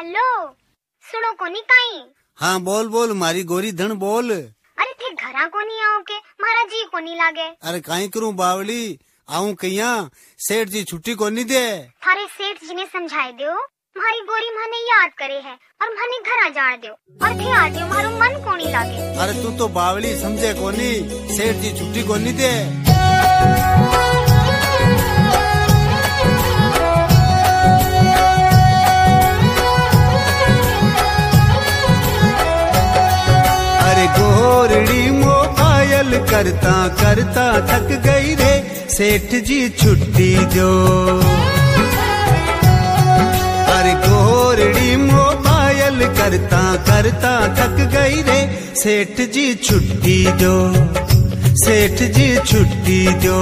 Hello सुनो कोनी काई। हाँ बोल बोल मारी गोरी धन बोल। अरे थे घरा कोनी आओ के मारा जी कोनी लागे। अरे काई करूं बावली आऊं कहिया सेठ जी छुट्टी कोनी दे। थारे सेठ जी ने समझाए दो मारी गोरी माने याद करे है और माने घरा जाड़ दो और थे आ दो मारो मन कोनी लागे। अरे तू तो बावली समझे कोनी सेठ जी छुट्टी कोनी दे। अरे गोरड़ी मोबाइल करता करता थक गई रे सेठ जी छुट्टी दो। अरे गोरड़ी मोबाइल करता करता थक गई रे सेठ जी छुट्टी दो। सेठ जी छुट्टी दो।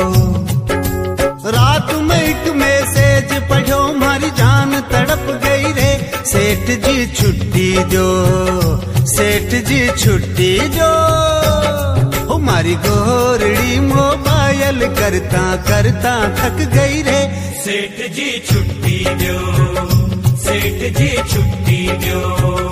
रात में एक मैसेज पढ़ो मारी जान तड़प गई रे सेठ जी छुट्टी दो। सेठ जी छुट्टी दो। ओ मारी गोरड़ी मोबाइल करता करता थक गई रे सेठ जी छुट्टी दो। सेठ जी छुट्टी दो।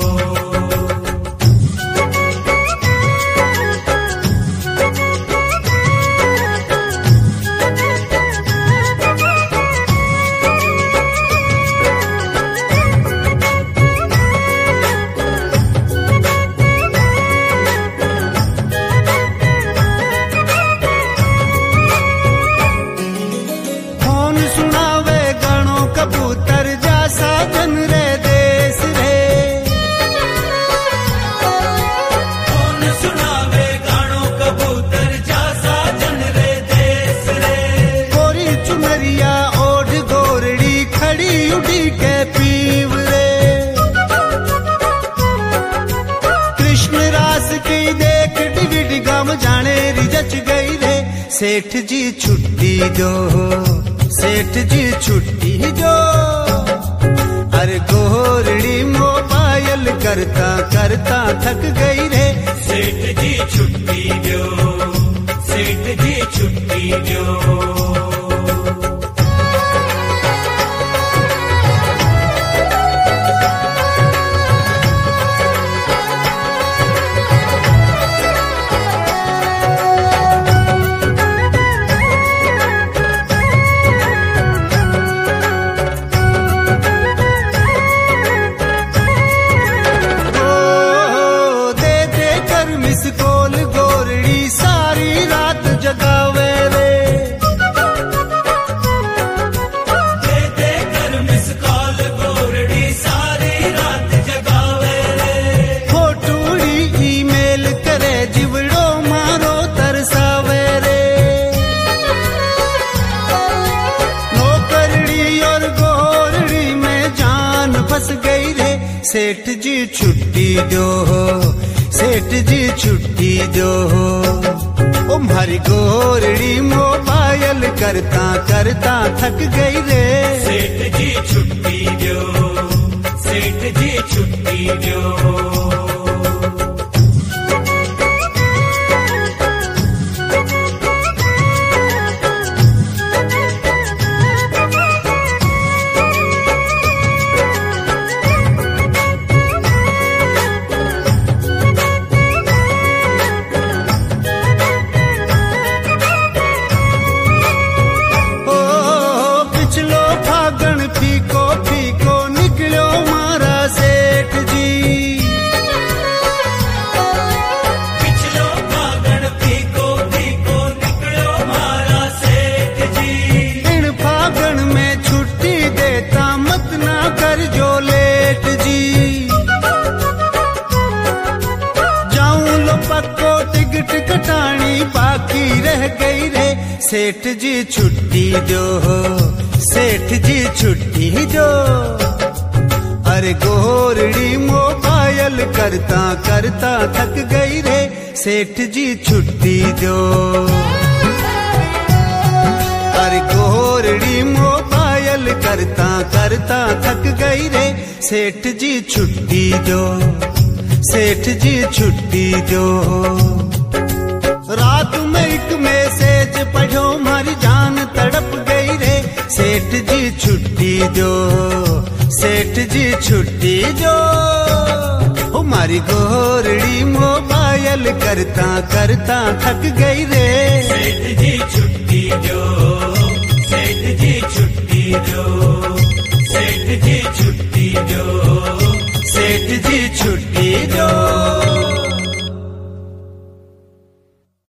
सेठ जी छुट्टी दो। सेठ जी छुट्टी दो। अरे गोरड़ी मोबाइल करता करता थक गई रे सेठ जी छुट्टी दो। सेठ जी छुट्टी दो। सेठ जी छुट्टी दो। सेठ जी छुट्टी दो। ओ मारी गोरड़ी मोबाइल करता करता थक गई रे सेठ जी छुट्टी दो। सेठ जी छुट्टी दो। सेठ जी छुट्टी दो। सेठ जी छुट्टी दो। अरे गोरड़ी मोबाइल करता करता थक गई रे सेठ जी छुट्टी दो। अरे गोरड़ी मोबाइल करता करता थक गई रे सेठ जी छुट्टी दो। सेठ जी छुट्टी दो। रात में एक मैसेज पढ़ो मारी जान तड़प गई रे सेठ जी छुट्टी दो। सेठ सेठ जी छुट्टी दो। हमारी गोरड़ी मोबाइल करता करता थक गई रे। सेठ जी छुट्टी दो, सेठ जी छुट्टी दो, सेठ जी छुट्टी दो, सेठ जी छुट्टी दो।